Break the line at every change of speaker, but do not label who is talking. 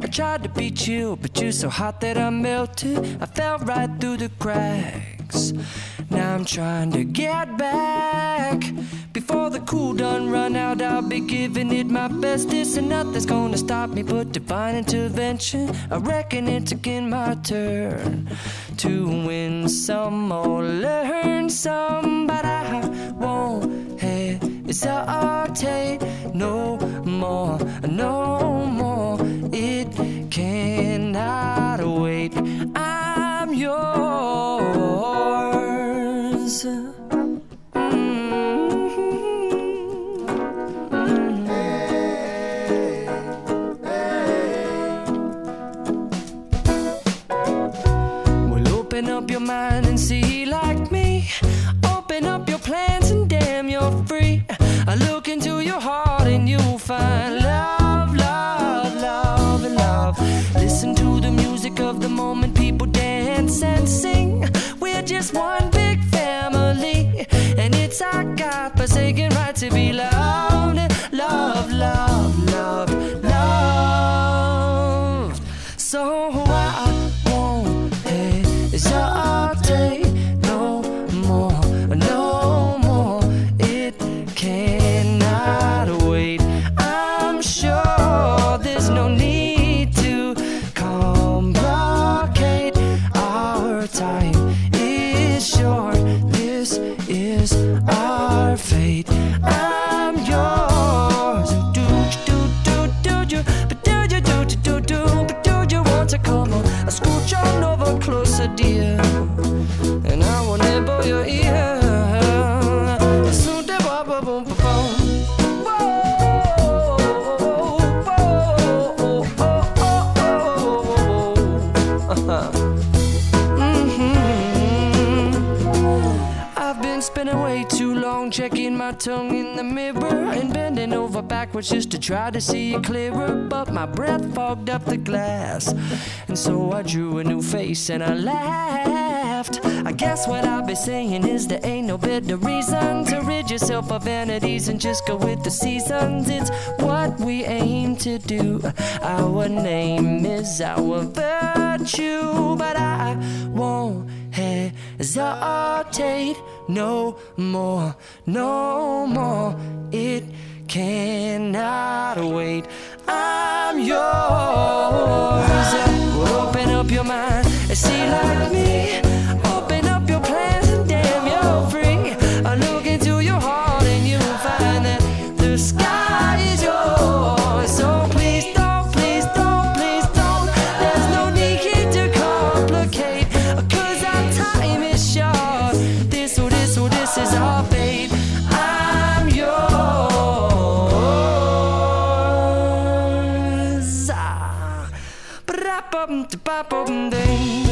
tried to be chill, but you're so hot that I melted. I fell right through the cracks. Now I'm trying to get back. Before the cool done run out, I'll be giving it my bestest, and nothing's gonna stop me but divine intervention. I reckon it's again my turn to win some or learn some, but I won't hesitate no more, no more. It cannot wait. I'm yours. Open up your mind and see like me. Open up your plans and damn, you're free. I look into your heart and you'll find love, love, love, and love. Listen to the music of the moment, people dance and sing. We're just one big family, and it's our God-forsaken right to be loved. Love, love, love, love. So I won't hesitate no more, no more. It cannot wait. I'm sure there's no need to complicate. Our time is short. This is our fate. I'm yours. Do you, but do you, but do you want to come on? I scooch on over closer, dear, and I will nibble your ear. So I've been spending way too long checking my tongue in the mirror and bending over backwards just to try to see it clearer, but my breath fogged up the glass, and so I drew a new face and I laughed. I guess what I'll be saying is there ain't no better reason to rid yourself of vanities and just go with the seasons. It's what we aim to do. Our name is our virtue, but I won't hesitate no more, no more. It cannot wait. I'm yours. Well, open up your mind and see like me. Open up your plans and damn, you're free. I look into your heart and you'll find that the sky is yours. So please don't, please don't, please don't. There's no need to complicate, 'cause our time is short. This is our fate. I'm yours. Ba-da-bum-da-ba-bum-ding.